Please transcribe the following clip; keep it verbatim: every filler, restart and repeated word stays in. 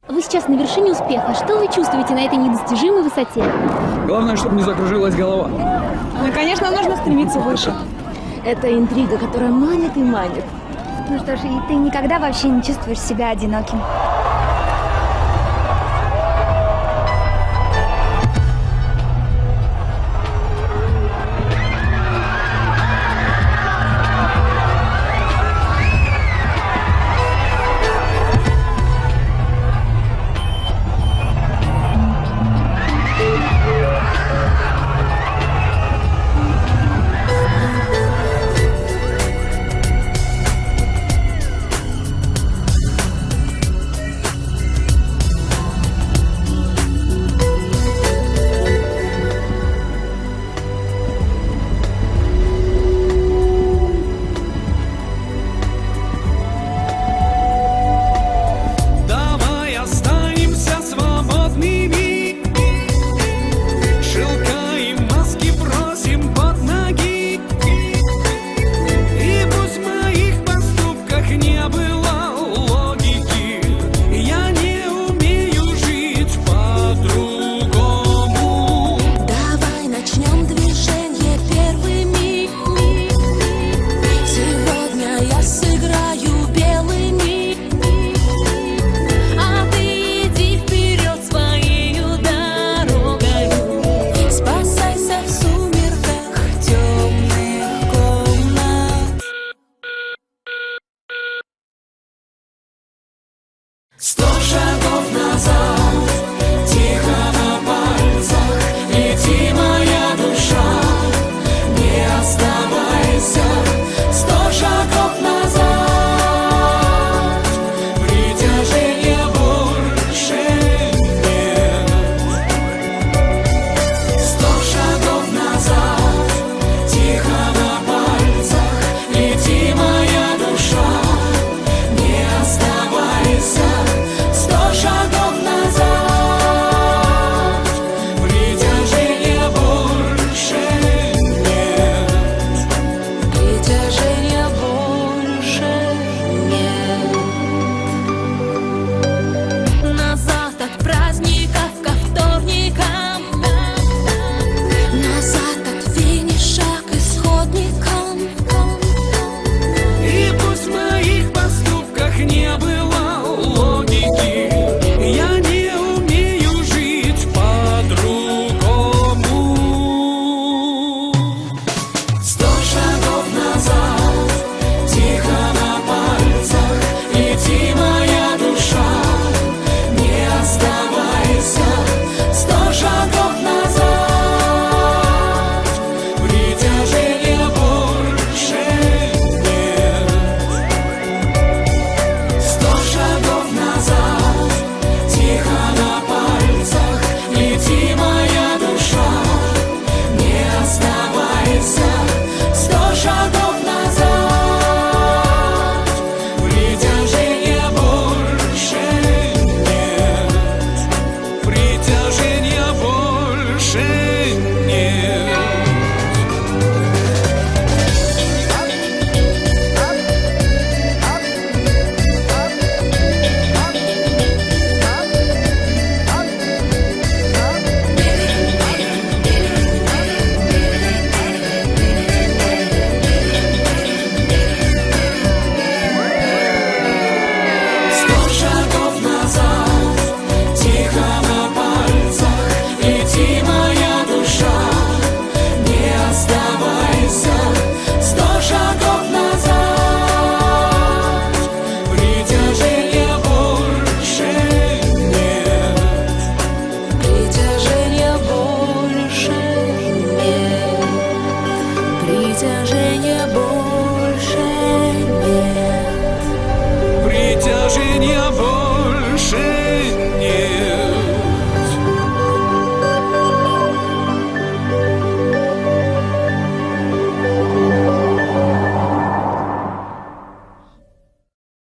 Вы сейчас на вершине успеха. Что вы чувствуете на этой недостижимой высоте? Главное, чтобы не закружилась голова. Ну, конечно, нужно стремиться выше. Это интрига, которая манит и манит. Ну что ж, и ты никогда вообще не чувствуешь себя одиноким? Сто шагов назад, тихо на пальцах, лети, моя душа, не оставайся. Сто шагов назад, притяжения больше нет. Сто шагов назад, тихо на пальцах, лети, моя душа, не оставайся. Шагов назад, притяжения больше нет. Притяжения больше нет. Назад от праздников ко вторникам, назад от финиша к исходникам. И пусть в моих поступках не было логики, я не умею жить по-другому. Сто шагов назад, тихо на пальцах, лети, моя душа, не оставайся. Сто шагов назад, притяжения больше нет. Сто шагов назад, тихо на пальцах, лети, моя душа, не оставайся. Сто шагов назад, притяжения больше нет. Притяжения больше нет. Сто шагов назад, тихо на пальцах, лети, моя душа, не оставайся. Сто шагов назад, притяжения больше нет. Притяжения больше нет. Притяжения больше нет. Притяжения